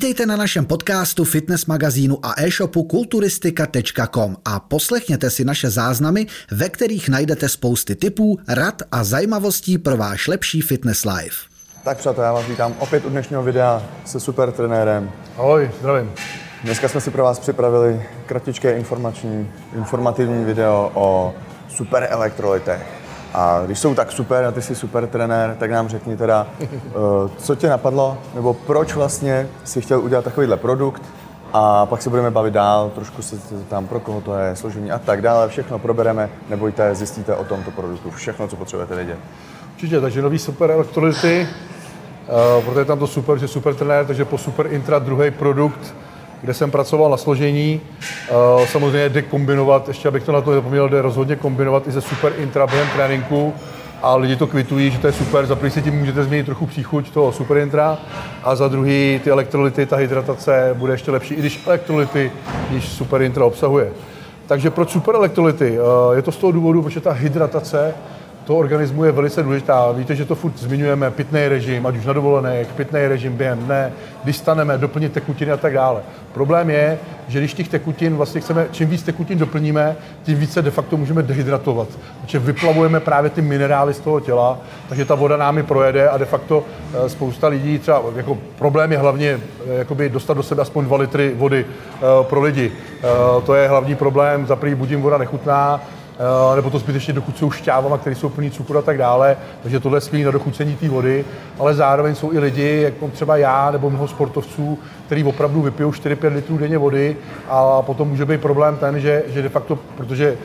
Vítejte na našem podcastu, fitness magazínu a e-shopu kulturistika.com a poslechněte si naše záznamy, ve kterých najdete spousty tipů, rad a zajímavostí pro váš lepší fitness life. Tak přátelé, já vás vítám opět u dnešního videa se super trenérem. Ahoj, zdravím. Dneska jsme si pro vás připravili kratičké informativní video o super elektrolitech. A když jsou tak super a ty jsi super trenér, tak nám řekni teda, co tě napadlo, nebo proč vlastně si chtěl udělat takovýhle produkt a pak se budeme bavit dál, trošku se tam pro koho to je, složení a tak dále, všechno probereme, nebojte, zjistíte o tomto produktu, všechno, co potřebujete vědět. Určitě, takže nový super elektrolity, protože je tam to super, že super trenér, takže po super intra druhý produkt, kde jsem pracoval na složení. Samozřejmě jde kombinovat, ještě abych to na to nezapomněl, jde rozhodně kombinovat i se super intra během tréninku a lidi to kvitují, že to je super. Za první si tím můžete změnit trochu příchuť toho super intra a za druhý ty elektrolyty, ta hydratace bude ještě lepší, i když elektrolyty již super intra obsahuje. Takže proč super elektrolyty? Je to z toho důvodu, protože ta hydratace toho organismu je velice důležitá. Víte, že to furt zmiňujeme, pitný režim, ať už na dovolených, pitný režim během dne, když staneme, doplnit tekutiny a tak dále. Problém je, že když těch tekutin vlastně chceme, čím víc tekutin doplníme, tím více de facto můžeme dehydratovat. Takže vyplavujeme právě ty minerály z toho těla, takže ta voda námi projede a de facto spousta lidí, třeba jako problém je hlavně jakoby dostat do sebe aspoň 2 litry vody pro lidi. To je hlavní problém, za první buď jim voda nechutná, nebo to zbytečně dochucují šťávama, které jsou plný cukru a tak dále, takže tohle je skvělé na dochucení té vody, ale zároveň jsou i lidi, jako třeba já nebo mnoho sportovců, kteří opravdu vypijou 4-5 litrů denně vody a potom může být problém ten, že de facto, protože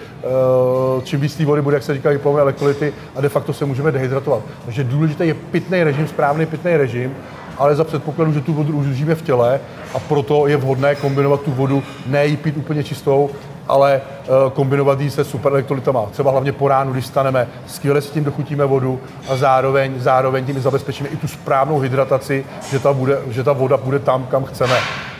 čím víc té vody bude, jak se říká, vyplavujeme elektrolyty a de facto se můžeme dehydratovat. Takže důležitý je pitný režim, správný pitný režim, ale za předpokladu, že tu vodu už držíme v těle a proto je vhodné kombinovat tu vodu, ne jí pít úplně čistou, ale kombinovat ji se super elektrolytama. Třeba hlavně po ránu, když staneme, skvěle si tím dochutíme vodu a zároveň tím zabezpečíme i tu správnou hydrataci, že ta voda bude tam, kam chceme.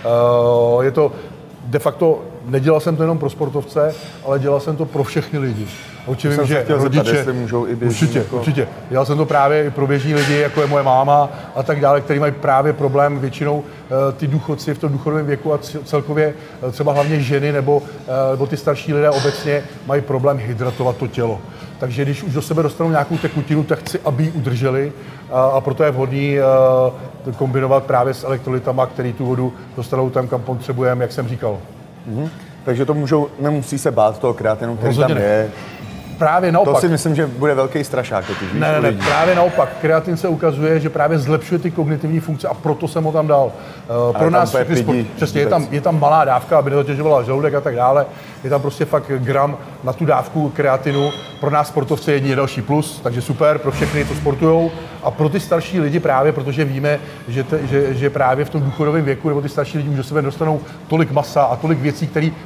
Je to de facto, nedělal jsem to jenom pro sportovce, ale dělal jsem to pro všechny lidi. Určitě vím, že rodiče, můžou i běžní, určitě. Dělal jsem to právě i pro běžní lidi, jako je moje máma a tak dále, kteří mají právě problém většinou ty důchodci v tom důchodovém věku a celkově třeba hlavně ženy nebo ty starší lidé obecně mají problém hydratovat to tělo. Takže když už do sebe dostanou nějakou tekutinu, tak chci, aby ji udrželi a proto je vhodný kombinovat právě s elektrolytama, který tu vodu dostanou tam, kam potřebujeme, jak jsem říkal. Takže to nemusí se bát toho kreatinu, který tam je. Právě naopak. To si myslím, že bude velký strašák. Ne, právě naopak. Kreatin se ukazuje, že právě zlepšuje ty kognitivní funkce a proto jsem ho tam dal. Pro nás přesně, je tam malá dávka, aby nezatěžovala žaludek a tak dále. Je tam prostě fakt gram na tu dávku kreatinu. Pro nás sportovce je další plus, takže super, pro všechny to sportujou. A pro ty starší lidi právě, protože víme, že právě v tom důchodovém věku nebo ty starší lidi už do sebe dostanou tolik masa a tolik věcí,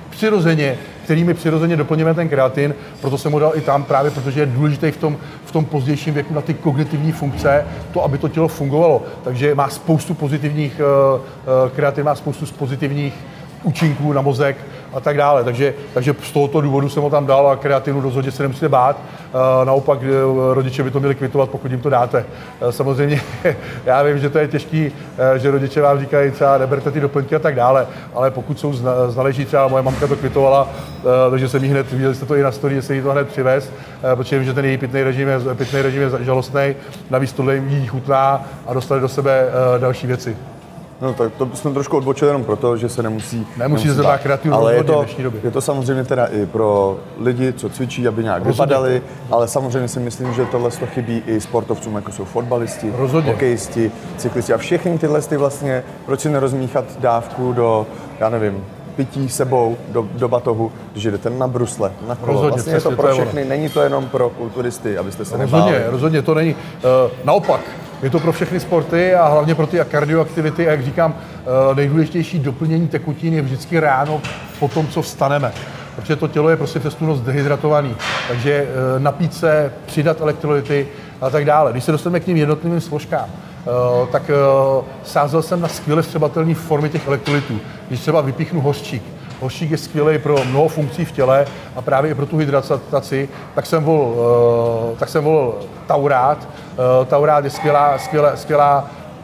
kterými přirozeně doplňujeme ten kreatin, proto jsem ho dal i tam právě, protože je důležitý v tom pozdějším věku na ty kognitivní funkce, to, aby to tělo fungovalo. Takže má spoustu pozitivních, kreatin má spoustu pozitivních účinků na mozek a tak dále. Takže z tohoto důvodu jsem ho tam dal a kreatinu rozhodně se nemusíte bát. Naopak rodiče by to měli kvitovat, pokud jim to dáte. Samozřejmě já vím, že to je těžký, že rodiče vám říkají třeba neberte ty doplňky a tak dále, ale pokud jsou znaleží, třeba moje mamka to kvitovala, takže jsem jí hned, viděli jste to i na story, že se jí to hned přivez, protože vím, že ten její pitný režim je žalostný, navíc tohle jí chutná a dostali do sebe další věci. No tak to jsme trošku odbočili jenom proto, že se nemusí se bát kreatinu, ale je to samozřejmě teda i pro lidi, co cvičí, aby nějak vypadali, ale samozřejmě si myslím, že tohle chybí i sportovcům, jako jsou fotbalisti, hokejisti, cyklisti a všechny tyhle vlastně, proč si nerozmíchat dávku do, já nevím, pití sebou do batohu, když jdete na brusle, na kolo. Rozhodně, vlastně je to pro všechny, není to jenom pro kulturisty, abyste se nebáli. Rozhodně to není. Naopak, je to pro všechny sporty a hlavně pro ty kardioaktivity. A jak říkám, nejdůležitější doplnění tekutin je vždycky ráno po tom, co vstaneme. Protože to tělo je prostě přes tu noc dehydratovaný. Takže napít se, přidat elektrolyty a tak dále. Když se dostaneme k těm jednotlivým složkám, tak sázel jsem na skvěle vstřebatelné formy těch elektrolytů. Když třeba vypíchnu hořčík. Hořčík je skvělý pro mnoho funkcí v těle a právě i pro tu hydrataci, tak jsem volil taurát. Taurát je skvělá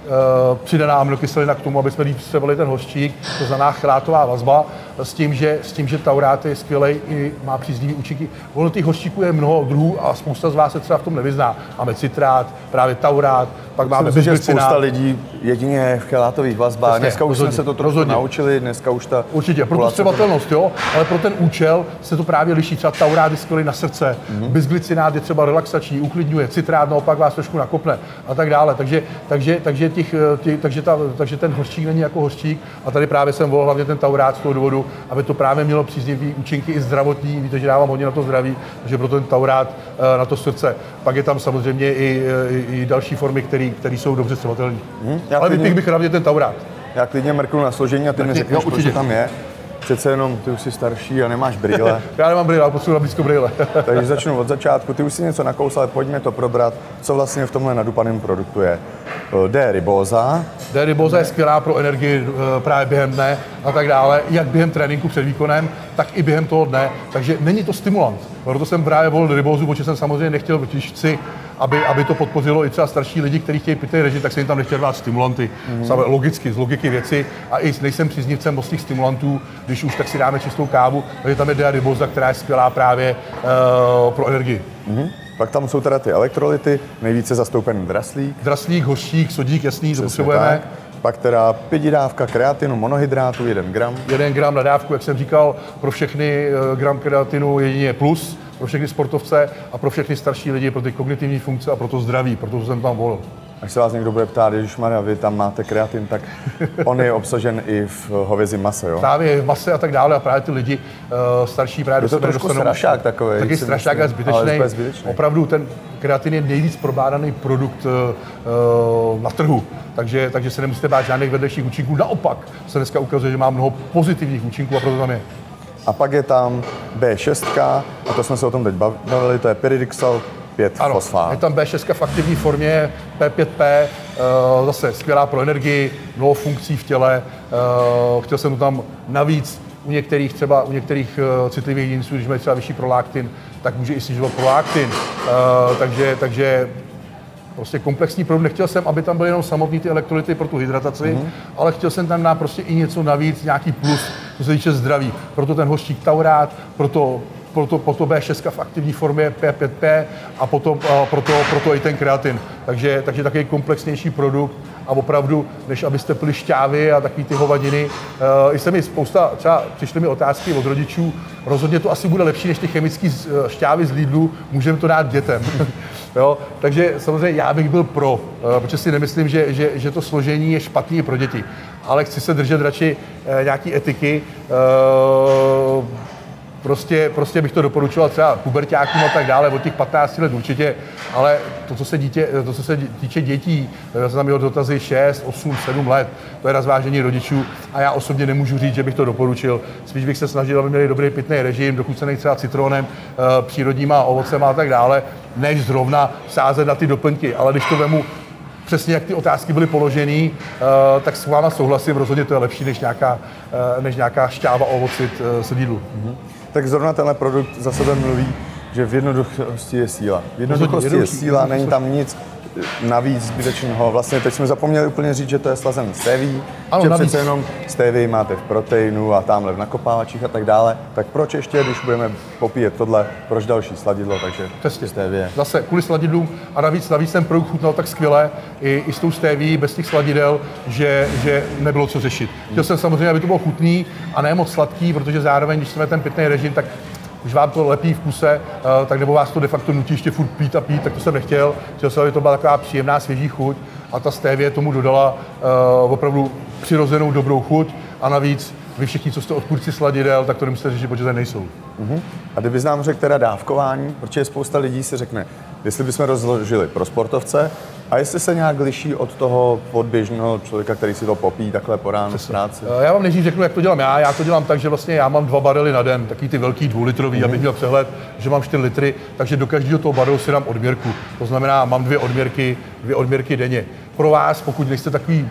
přidaná aminokyselina k tomu, aby jsme líp střebali ten hořčík, to znamená chlátová vazba, s tím, že taurát je skvělej i má příznivý účinky. Ono těch hořčíků je mnoho druhů a spousta z vás se třeba v tom nevyzná. Máme citrát, právě taurát, pak máme bezglicinát. Spousta lidí jedině v chelátových vazbách. Přesně, dneska už jsme se to trochu naučili, dneska už ta... Určitě, pro tu střebatelnost, jo, ale pro ten účel se to právě liší. Třeba taurát je skvělý na srdce, bezglicinát je třeba relaxační, uklidňuje, citrát naopak vás trošku nakopne a tak dále. Takže ten hořčík není jako hořčík a tady právě jsem volil hlavně ten taurát z toho důvodu, aby to právě mělo příznivý účinky i zdravotní. Víte, že dávám hodně na to zdraví, takže proto ten taurát na to srdce. Pak je tam samozřejmě i další formy, které jsou dobře střebatelné. Ale vypích bych hlavně ten taurát. Já klidně mrknu na složení a ty mi řekneš, proč tam je. Přece jenom ty už jsi starší a nemáš brýle. Já nemám brýle, ale potřebuji na blízko brýle. Takže začnu od začátku. Ty už si něco nakousal, ale pojďme to probrat, co vlastně v tomhle nadupaném produktu je. D-ribóza. D-ribóza je skvělá pro energii právě během dne a tak dále, jak během tréninku před výkonem, tak i během toho dne. Takže není to stimulant. Proto jsem právě volil ribózu, protože jsem samozřejmě nechtěl, když chci, aby to podpořilo i třeba starší lidi, kteří chtějí pitný režim, tak se jim tam nechtěl dát stimulanty. Logicky, z logiky věci. A i nejsem příznivcem moc těch stimulantů, když už tak si dáme čistou kávu, takže tam je D-ribóza, která je skvělá právě pro energii. Pak tam jsou teda ty elektrolyty, nejvíce zastoupený draslík. Draslík, hořčík, sodík, jasný, to potřebujeme. Pak teda pětidávka kreatinu, monohydrátu, 1 gram. 1 gram na dávku, jak jsem říkal, pro všechny gram kreatinu jedině plus, pro všechny sportovce a pro všechny starší lidi, pro ty kognitivní funkce a pro to zdraví, proto jsem tam volil. Až se vás někdo bude ptát, ježišmarja, vy tam máte kreatin, tak on je obsažen i v hovězím mase, jo? Právě v mase a tak dále a právě ty lidi starší právě je to trošku strašák takový. Taky strašák a zbytečný. Opravdu ten kreatin je nejvíc probádaný produkt na trhu, takže se nemusíte bát žádných vedlejších účinků. Naopak se dneska ukazuje, že má mnoho pozitivních účinků a proto tam je. A pak je tam B6, a to jsme se o tom teď bavili, to je pyridixal 5-fosfát. Ano, je tam B6 v aktivní formě, P5P, zase skvělá pro energii, mnoho funkcí v těle. Chtěl jsem to tam navíc u některých citlivých jedinců, když mají třeba vyšší prolaktin, tak může i snižovat prolaktin. Takže prostě komplexní produkt. Nechtěl jsem, aby tam byly jenom samotné ty elektrolyty pro tu hydrataci, ale chtěl jsem tam dát prostě i něco navíc, nějaký plus, co se týče zdraví. Proto ten hořčík taurát, proto B6 v aktivní formě P5P a proto i ten kreatin. Takže takový komplexnější produkt a opravdu, než abyste pili šťávy a takový ty hovadiny. I se mi třeba přišly mi otázky od rodičů, rozhodně to asi bude lepší než ty chemické šťávy z Lidlu, můžeme to dát dětem. Jo? Takže samozřejmě já bych byl pro, protože si nemyslím, že to složení je špatný pro děti, ale chci se držet radši nějaký etiky. Prostě bych to doporučoval třeba puberťákům a tak dále, od těch 15 let určitě, ale to, co se týče dětí, já jsem tam měl dotazy 6, 8, 7 let, to je na zvážení rodičů a já osobně nemůžu říct, že bych to doporučil. Spíš bych se snažil, aby měli dobrý pitný režim, dochucený třeba citronem, přírodníma ovocema a tak dále, než zrovna sázet na ty doplňky, ale když to vemu přesně jak ty otázky byly položený, tak s váma souhlasím, rozhodně to je lepší než nějaká šťáva ovocit z Lidlu. Tak zrovna tenhle produkt za sebe mluví, že v jednoduchosti je síla. V jednoduchosti je síla, není tam nic navíc zbytečného. Vlastně teď jsme zapomněli úplně říct, že to je slazený stevie, že přece jenom stevie máte v proteinu a tamhle v nakopávačích a tak dále. Tak proč ještě, když budeme popíjet tohle, proč další sladidlo, takže stevie. Zase kvůli sladidlům a navíc ten produkt chutnal tak skvěle i s tou stevie, bez těch sladidel, že nebylo co řešit. Chtěl jsem samozřejmě, aby to bylo chutný a ne moc sladký, protože zároveň, když jsme ten pitný režim, tak když vám to lepí v kuse, tak nebo vás to de facto nutí ještě furt pít, tak to jsem nechtěl. Chtěl jsem, aby to byla taková příjemná, svěží chuť a ta stevie tomu dodala opravdu přirozenou dobrou chuť a navíc vy všichni, co jste odpůrci sladidel, tak to nemusíte řešit, protože nejsou. A kdybys nám řekl teda dávkování, protože spousta lidí si řekne, jestli bychom rozložili pro sportovce a jestli se nějak liší od toho podběžného člověka, který si to popí takhle po ránu v práci. Já vám nejdřív řeknu, jak to dělám já. Já to dělám tak, že vlastně já mám 2 barely na den, taky ty velký 2litrový, abych měl přehled, že mám 4 litry, takže do každého toho barelu si dám odměrku. To znamená, mám 2 odměrky denně. Pro vás, pokud nejste takový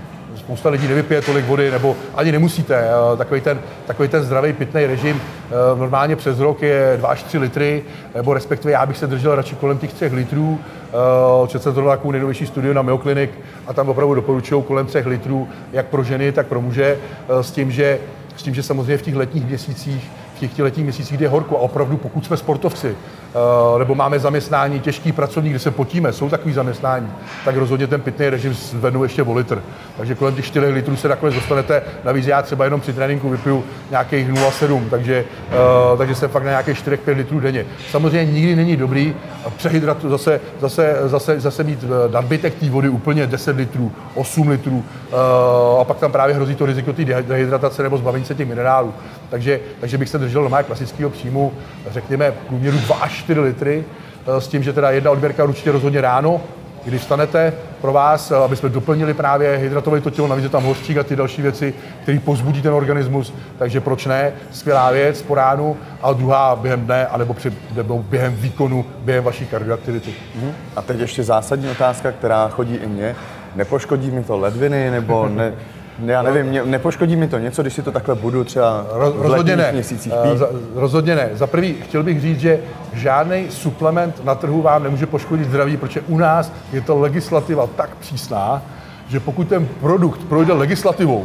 spousta lidí nevypije tolik vody, nebo ani nemusíte. Takový ten zdravý pitný režim normálně přes rok je 2 až 3 litry, nebo respektive já bych se držel radši kolem těch 3 litrů. Četl jsem to takovou nejnovější studiu na Mayo Clinic a tam opravdu doporučují kolem 3 litrů, jak pro ženy, tak pro muže, s tím, že samozřejmě v těch letních měsících, kdy je horko a opravdu pokud jsme sportovci, nebo máme zaměstnání, těžký pracovník, kde se potíme, jsou takový zaměstnání, tak rozhodně ten pitný režim zvednu ještě o litr. Takže kolem těch 4 litrů se nakonec dostanete, navíc já třeba jenom při tréninku vypiju nějakých 0,7, takže jsem fakt na nějakých 4-5 litrů denně. Samozřejmě nikdy není dobrý přehydratu, zase mít nadbytek té vody úplně 10 litrů, 8 litrů a pak tam právě hrozí to riziko té dehydratace nebo zbavení se těch minerálů. Takže bych se držel doma klasického příjmu, řekněme průměru 2 až 4 litry, s tím, že teda jedna odběrka určitě rozhodně ráno, když vstanete, pro vás, aby jsme doplnili právě hydratové to tělo, navíc je tam hořčík a ty další věci, které povzbudí ten organismus, takže proč ne, skvělá věc po ránu, a druhá během dne, nebo během výkonu, během vaší kardioaktivity. A teď ještě zásadní otázka, která chodí i mně. Nepoškodí mi to ledviny, nebo ne, já nevím, nepoškodí mi to něco, když si to takhle budu třeba v letních měsících pít? Rozhodně ne. Za prvý chtěl bych říct, že žádný suplement na trhu vám nemůže poškodit zdraví, protože u nás je to legislativa tak přísná, že pokud ten produkt projde legislativou,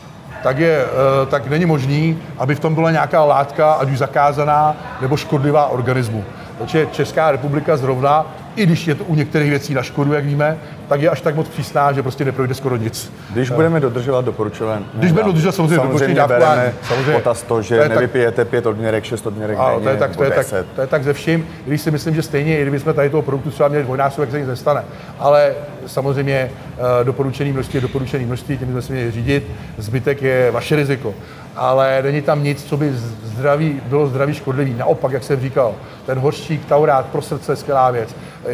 tak není možný, aby v tom byla nějaká látka, ať už zakázaná nebo škodlivá organismu. Takže Česká republika zrovna, i když je to u některých věcí na škodu, jak víme, tak je až tak moc přísná, že prostě neprojde skoro nic. Když budeme dodržovat doporučované. Když budeme dodržovat samozřejmě bereme potaz to, že nevypijete 5 odměrek, 6 odměrek denně, nebo 10. To je tak ze vším, když si myslím, že stejně, i kdybychom tady toho produktu třeba měli dvojnásobek, se nic nestane. Ale samozřejmě doporučené množství, tím jsme si měli řídit, zbytek je vaše riziko. Ale není tam nic, co by bylo zdraví škodlivý. Naopak, jak jsem říkal, ten hořčík, taurát pro srdce, skvělá věc.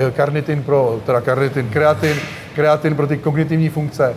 Kreatin pro ty kognitivní funkce,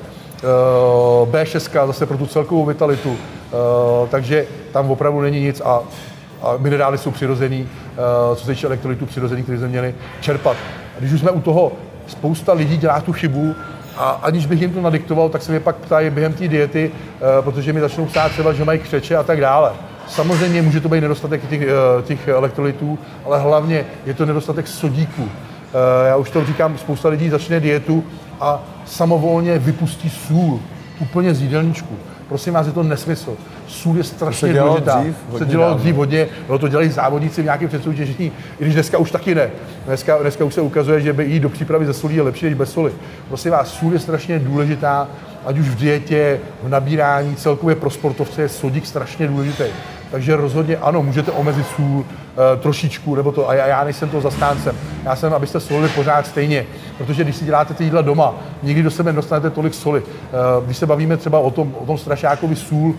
B6 zase pro tu celkovou vitalitu. Takže tam opravdu není nic a minerály jsou přirozený, co se týče elektrolytů přirozený, které jsme měli čerpat. A když už jsme u toho, spousta lidí dělá tu chybu, a aniž bych jim to nadiktoval, tak se mě pak ptají během té diety, protože mi začnou psát třeba, že mají křeče a tak dále. Samozřejmě může to být nedostatek těch elektrolytů, ale hlavně je to nedostatek sodíku. Já už to říkám, spousta lidí začne dietu a samovolně vypustí sůl úplně z jídelníčku. Prosím vás, je to nesmysl. Sůl je strašně důležitá. Se dělalo dřív hodně, to dělají závodníci v nějakém předsoutěžení, i když dneska už taky ne. Dneska už se ukazuje, že jít do přípravy ze solí je lepší než bez soli. Prosím vás, sůl je strašně důležitá, ať už v dietě, v nabírání, celkově pro sportovce je sodík strašně důležitý. Takže rozhodně ano, můžete omezit sůl trošičku, nebo to, a já nejsem toho zastáncem. Já jsem, abyste solili pořád stejně, protože když si děláte ty jídla doma, nikdy do sebe nedostanete tolik soli. Když se bavíme třeba o tom strašákovi sůl,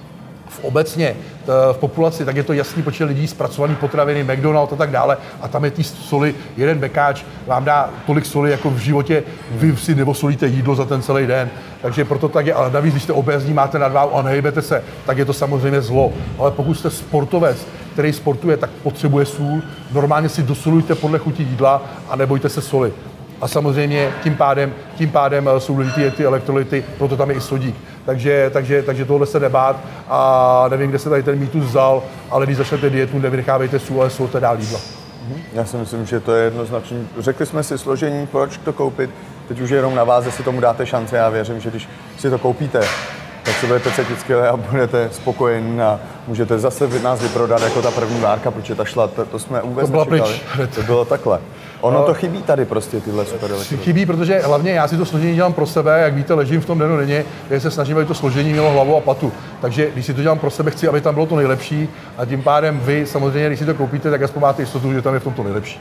obecně v populaci, tak je to jasný počet lidí, zpracovaný potraviny, McDonald's a tak dále, a tam je tí soli, jeden bekáč vám dá tolik soli, jako v životě vy si neosolíte jídlo za ten celý den. Takže proto tak je, ale navíc, když jste obézní, máte nadváhu a nehejbete se, tak je to samozřejmě zlo. Ale pokud jste sportovec, který sportuje, tak potřebuje sůl, normálně si dosolujte podle chuti jídla a nebojte se soli. A samozřejmě tím pádem jsou důležité ty elektrolyty, proto tam je i sodík. Takže tohle se nebát a nevím, kde se tady ten mýtus vzal, ale když začnete dietu, nevynechávejte sůl, ale solte dál jídla. Já si myslím, že to je jednoznačné. Řekli jsme si složení, proč to koupit, teď už je jenom na vás, jestli tomu dáte šance. Já věřím, že když si to koupíte, tak se budete cítit skvěle a budete spokojení a můžete zase nás vyprodat jako ta první várka, protože ta šla, to jsme vůbec nečekali. To bylo takhle. Ono to chybí tady prostě tyhle super elektrody. Chybí, protože hlavně já si to složení dělám pro sebe, jak víte, ležím v tom denně, já se snažím, aby to složení mělo hlavu a patu. Takže když si to dělám pro sebe, chci, aby tam bylo to nejlepší a tím pádem vy samozřejmě, když si to koupíte, tak aspoň máte jistotu, že tam je v tom to nejlepší.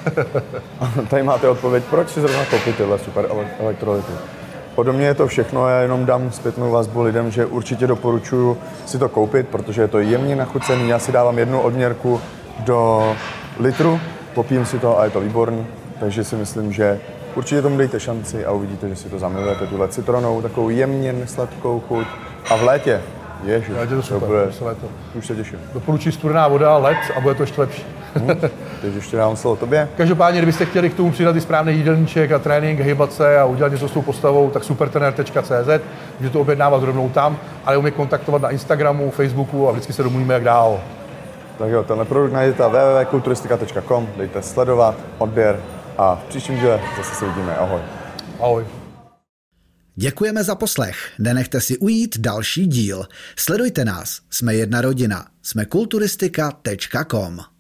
Tady máte odpověď, proč si zrovna koupit tyhle super elektrolyty. Podobně je to všechno, já jenom dám zpětnou vazbu lidem, že určitě doporučuji si to koupit, protože je to jemně nachucený. Já si dávám 1 odměrku do litru, popím si to a je to výborný, takže si myslím, že určitě tomu dejte šanci a uvidíte, že si to zamilujete, tuhle citronovou, takovou jemně sladkou chuť. A v létě Ježiš, je to super, bude, léto. už se těším. Doporučuji studená voda, led a bude to ještě lepší. Takže ještě dávám slovo tobě. Každopádně, kdybyste chtěli k tomu přidat i správný jídelníček a trénink, hýbat se a udělat něco s tou postavou, tak supertrener.cz, můžete to objednávat rovnou tam, ale umí kontaktovat na Instagramu, Facebooku a vždycky se domluvíme, jak dál. Tak jo, tenhle produkt najdete na www.kulturistika.com, dejte sledovat, odběr a v příštím díle zase se vidíme. Ahoj. Ahoj. Děkujeme za poslech. Nenechte si ujít další díl. Sledujte nás. Jsme jedna rodina. Jsme kulturistika.com.